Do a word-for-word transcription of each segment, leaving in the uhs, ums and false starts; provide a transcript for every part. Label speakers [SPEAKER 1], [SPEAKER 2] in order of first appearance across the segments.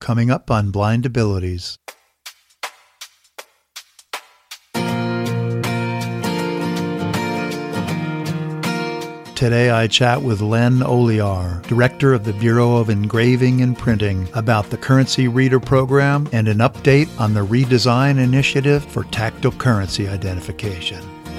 [SPEAKER 1] Coming up on Blind Abilities. Today I chat with Len Oliar, Director of the Bureau of Engraving and Printing, about the Currency Reader program and an update on the redesign initiative for tactile currency identification.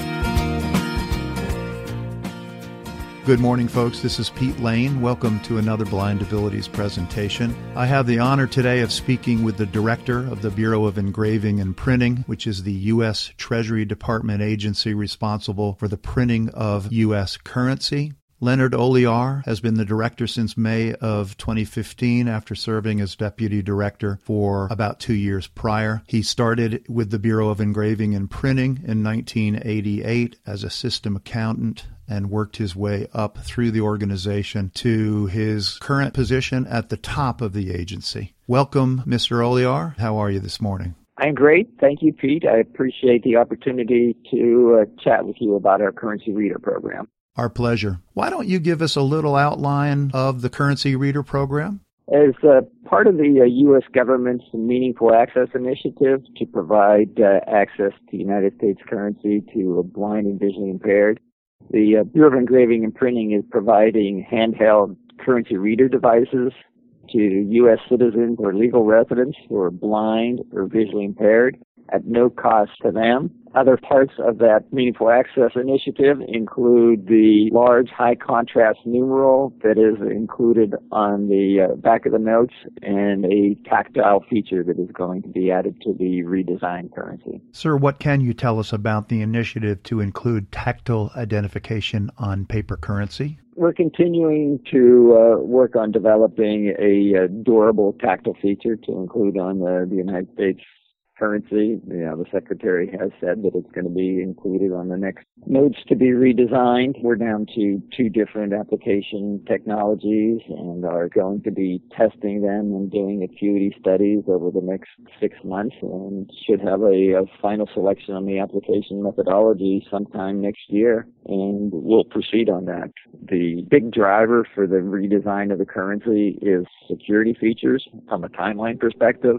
[SPEAKER 1] Good morning, folks. This is Pete Lane. Welcome to another Blind Abilities presentation. I have the honor today of speaking with the Director of the Bureau of Engraving and Printing, which is the U S Treasury Department agency responsible for the printing of U S currency. Leonard Oliar has been the director since May of twenty fifteen after serving as deputy director for about two years prior. He started with the Bureau of Engraving and Printing in nineteen eighty-eight as a system accountant and worked his way up through the organization to his current position at the top of the agency. Welcome, Mister Oliar. How are you this morning?
[SPEAKER 2] I'm great. Thank you, Pete. I appreciate the opportunity to uh, chat with you about our Currency Reader program.
[SPEAKER 1] Our pleasure. Why don't you give us a little outline of the Currency Reader program?
[SPEAKER 2] As uh, part of the uh, U S government's Meaningful Access Initiative to provide uh, access to United States currency to a blind and visually impaired, the uh, Bureau of Engraving and Printing is providing handheld currency reader devices to U S citizens or legal residents who are blind or visually impaired at no cost to them. Other parts of that Meaningful Access Initiative include the large high-contrast numeral that is included on the uh, back of the notes and a tactile feature that is going to be added to the redesigned currency.
[SPEAKER 1] Sir, what can you tell us about the initiative to include tactile identification on paper currency?
[SPEAKER 2] We're continuing to uh, work on developing a uh, durable tactile feature to include on the, the United States currency. You know, the Secretary has said that it's going to be included on the next notes to be redesigned. We're down to two different application technologies and are going to be testing them and doing acuity studies over the next six months and should have a, a final selection on the application methodology sometime next year, and we'll proceed on that. The big driver for the redesign of the currency is security features from a timeline perspective.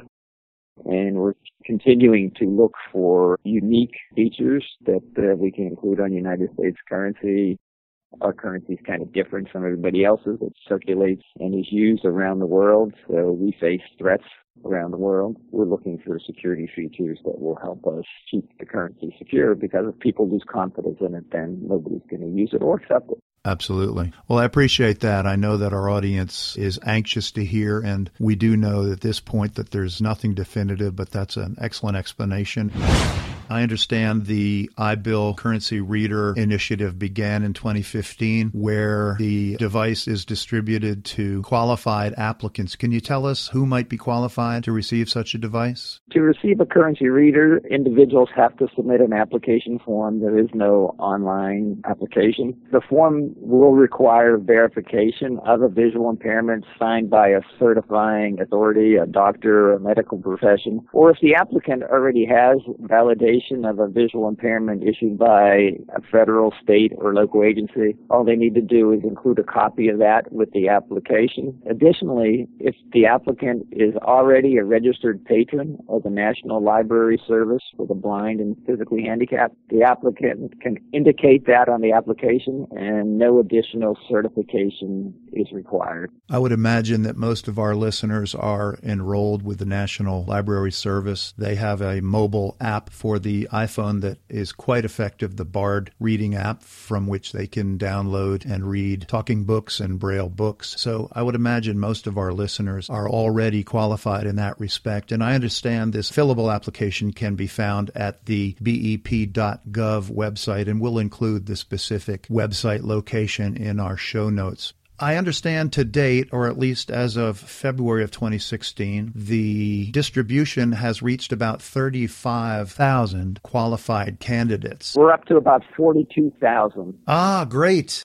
[SPEAKER 2] And we're continuing to look for unique features that uh, we can include on United States currency. Our currency is kind of different from everybody else's. It circulates and is used around the world, so we face threats around the world. We're looking for security features that will help us keep the currency secure, because if people lose confidence in it, then nobody's going to use it or accept it.
[SPEAKER 1] Absolutely. Well, I appreciate that. I know that our audience is anxious to hear, and we do know at this point that there's nothing definitive, but that's an excellent explanation. I understand the iBill Currency Reader initiative began in twenty fifteen, where the device is distributed to qualified applicants. Can you tell us who might be qualified to receive such a device?
[SPEAKER 2] To receive a currency reader, individuals have to submit an application form. There is no online application. The form will require verification of a visual impairment signed by a certifying authority, a doctor, or a medical profession, or if the applicant already has validation of a visual impairment issued by a federal, state, or local agency, all they need to do is include a copy of that with the application. Additionally, if the applicant is already a registered patron of the National Library Service for the blind and physically handicapped, the applicant can indicate that on the application, and no additional certification is required.
[SPEAKER 1] I would imagine that most of our listeners are enrolled with the National Library Service. They have a mobile app for the iPhone that is quite effective, the Bard reading app, from which they can download and read talking books and Braille books. So I would imagine most of our listeners are already qualified in that respect. And I understand this fillable application can be found at the B E P dot gov website, and we'll include the specific website location in our show notes. I understand to date, or at least as of February of twenty sixteen, the distribution has reached about thirty-five thousand qualified candidates.
[SPEAKER 2] We're up to about forty-two thousand.
[SPEAKER 1] Ah, great.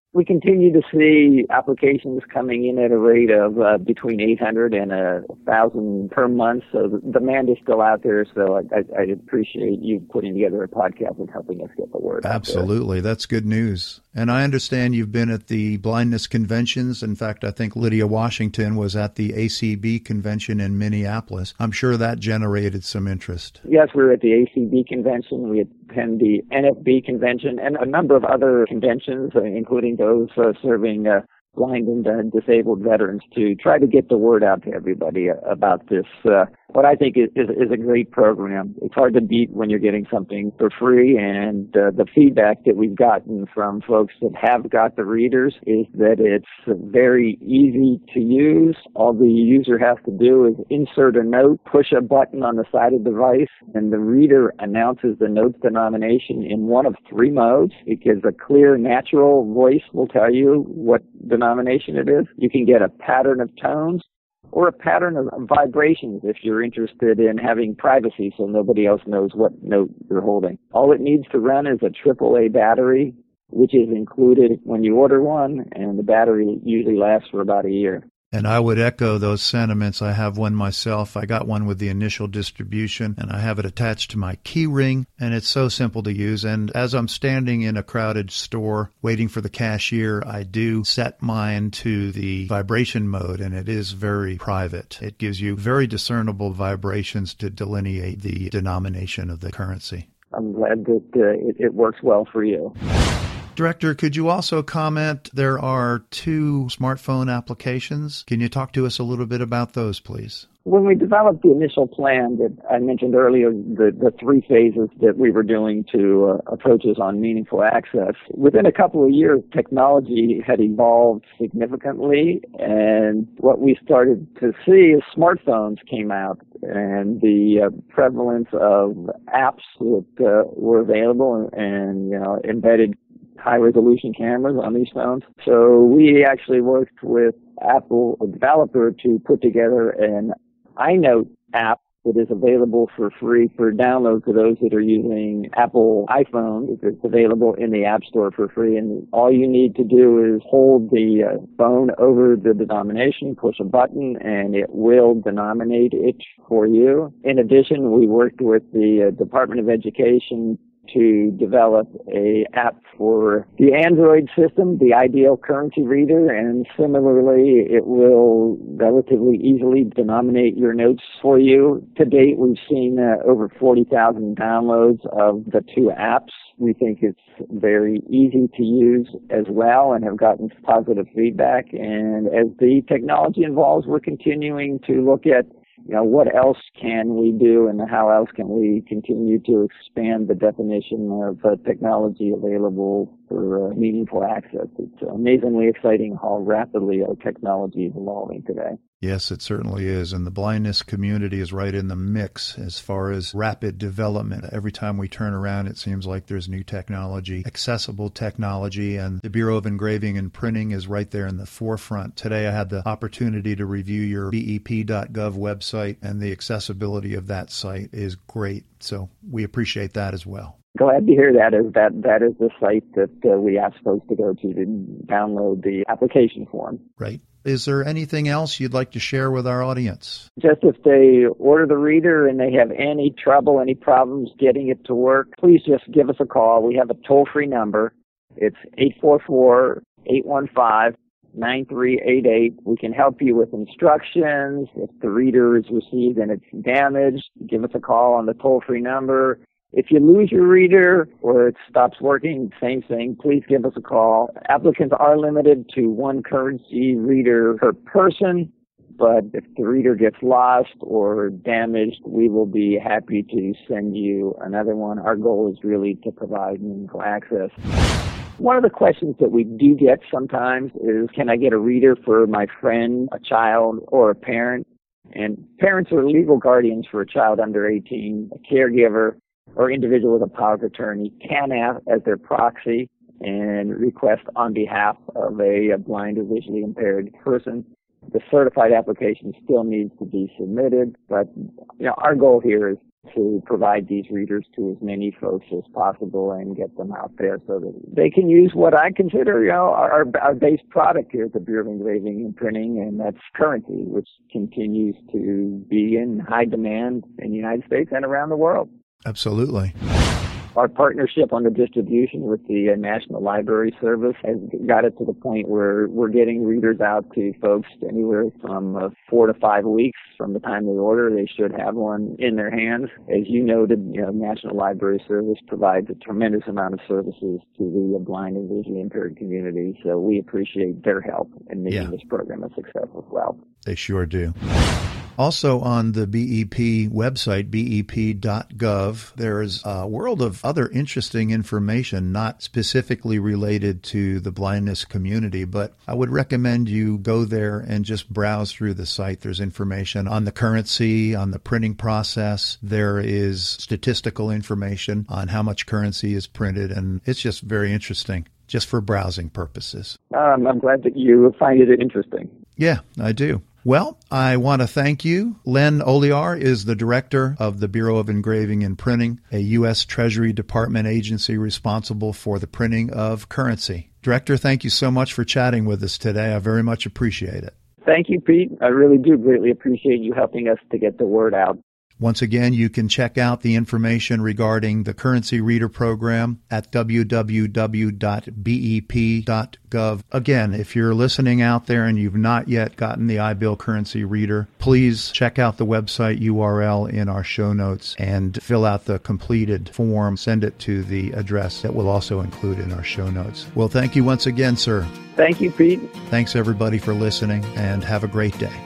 [SPEAKER 2] We continue to see applications coming in at a rate of uh, between eight hundred and one thousand per month. So the demand is still out there. So I, I, I appreciate you putting together a podcast and helping us get the word out there.
[SPEAKER 1] Absolutely. That's good news. And I understand you've been at the blindness conventions. In fact, I think Lydia Washington was at the A C B convention in Minneapolis. I'm sure that generated some interest.
[SPEAKER 2] Yes, we were at the A C B convention. We attend the N F B convention and a number of other conventions, uh, including those uh, serving uh, blind and uh, disabled veterans, to try to get the word out to everybody about this, uh, what I think is, is, is a great program. It's hard to beat when you're getting something for free, and uh, the feedback that we've gotten from folks that have got the readers is that it's very easy to use. All the user has to do is insert a note, push a button on the side of the device, and the reader announces the note's denomination in one of three modes. It gives a clear, natural voice will tell you what denomination it is. You can get a pattern of tones or a pattern of vibrations if you're interested in having privacy so nobody else knows what note you're holding. All it needs to run is a triple A battery, which is included when you order one, and the battery usually lasts for about a year.
[SPEAKER 1] And I would echo those sentiments. I have one myself. I got one with the initial distribution, and I have it attached to my key ring, and it's so simple to use. And as I'm standing in a crowded store waiting for the cashier, I do set mine to the vibration mode, and it is very private. It gives you very discernible vibrations to delineate the denomination of the currency.
[SPEAKER 2] I'm glad that uh, it, it works well for you.
[SPEAKER 1] Director, could you also comment, there are two smartphone applications. Can you talk to us a little bit about those, please?
[SPEAKER 2] When we developed the initial plan that I mentioned earlier, the, the three phases that we were doing to uh, approaches on meaningful access, within a couple of years, technology had evolved significantly, and what we started to see is smartphones came out, and the uh, prevalence of apps that uh, were available and, and you know, embedded high-resolution cameras on these phones. So we actually worked with Apple, a developer, to put together an iNote app that is available for free for download for those that are using Apple iPhone. It's available in the App Store for free, and all you need to do is hold the uh, phone over the denomination, push a button, and it will denominate it for you. In addition, we worked with the uh, Department of Education to develop a app for the Android system, the Ideal Currency Reader, and similarly, it will relatively easily denominate your notes for you. To date, we've seen uh, over forty thousand downloads of the two apps. We think it's very easy to use as well and have gotten positive feedback. And as the technology evolves, we're continuing to look at You know, what else can we do and how else can we continue to expand the definition of uh, technology available for uh, meaningful access? It's amazingly exciting how rapidly our technology is evolving today.
[SPEAKER 1] Yes, it certainly is. And the blindness community is right in the mix as far as rapid development. Every time we turn around, it seems like there's new technology, accessible technology, and the Bureau of Engraving and Printing is right there in the forefront. Today, I had the opportunity to review your B E P dot gov website, and the accessibility of that site is great. So we appreciate that as well.
[SPEAKER 2] Glad to hear that. Is that that is the site that uh, we ask folks to go to to download the application form.
[SPEAKER 1] Right. Is there anything else you'd like to share with our audience?
[SPEAKER 2] Just if they order the reader and they have any trouble, any problems getting it to work, please just give us a call. We have a toll-free number. It's eight four four, eight one five, nine three eight eight. We can help you with instructions. If the reader is received and it's damaged, give us a call on the toll-free number. If you lose your reader or it stops working, same thing, please give us a call. Applicants are limited to one currency reader per person, but if the reader gets lost or damaged, we will be happy to send you another one. Our goal is really to provide meaningful access. One of the questions that we do get sometimes is, can I get a reader for my friend, a child, or a parent? And parents are legal guardians for a child under eighteen, a caregiver, or individual with a power of attorney can act as their proxy and request on behalf of a, a blind or visually impaired person. The certified application still needs to be submitted, but you know our goal here is to provide these readers to as many folks as possible and get them out there so that they can use what I consider, you know, our, our base product here at the Bureau of Engraving and Printing, and that's currency, which continues to be in high demand in the United States and around the world.
[SPEAKER 1] Absolutely.
[SPEAKER 2] Our partnership on the distribution with the uh, National Library Service has got it to the point where we're getting readers out to folks anywhere from uh, four to five weeks from the time they order. They should have one in their hands. As you noted, you know, National Library Service provides a tremendous amount of services to the uh, blind and visually impaired community, so we appreciate their help in making yeah. this program a success as well.
[SPEAKER 1] They sure do. Also on the B E P website, B E P dot gov, there's a world of other interesting information, not specifically related to the blindness community, but I would recommend you go there and just browse through the site. There's information on the currency, on the printing process. There is statistical information on how much currency is printed, and it's just very interesting, just for browsing purposes.
[SPEAKER 2] Um, I'm glad that you find it interesting.
[SPEAKER 1] Yeah, I do. Well, I want to thank you. Len Oliar is the director of the Bureau of Engraving and Printing, a U S Treasury Department agency responsible for the printing of currency. Director, thank you so much for chatting with us today. I very much appreciate it.
[SPEAKER 2] Thank you, Pete. I really do greatly appreciate you helping us to get the word out.
[SPEAKER 1] Once again, you can check out the information regarding the Currency Reader program at w w w dot b e p dot gov. Again, if you're listening out there and you've not yet gotten the iBill Currency Reader, please check out the website U R L in our show notes and fill out the completed form. Send it to the address that we'll also include in our show notes. Well, thank you once again, sir.
[SPEAKER 2] Thank you, Pete.
[SPEAKER 1] Thanks, everybody, for listening, and have a great day.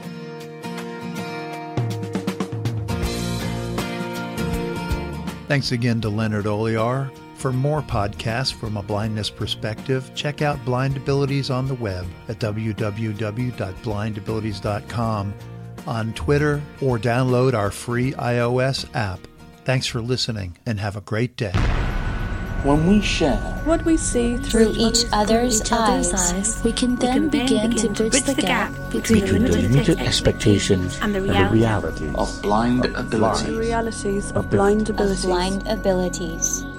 [SPEAKER 1] Thanks again to Leonard Oliar. For more podcasts from a blindness perspective, check out Blind Abilities on the web at w w w dot blind abilities dot com, on Twitter, or download our free iOS app. Thanks for listening, and have a great day.
[SPEAKER 3] When we share
[SPEAKER 4] what we see
[SPEAKER 5] through, through each other's,
[SPEAKER 4] each
[SPEAKER 5] other's eyes, eyes, we can then, we can begin, then begin to bridge the, the gap
[SPEAKER 3] between, between the limited expectations and the reality,
[SPEAKER 4] and the reality
[SPEAKER 3] of blind abilities.
[SPEAKER 4] The realities of blind abilities.
[SPEAKER 5] Of blind abilities.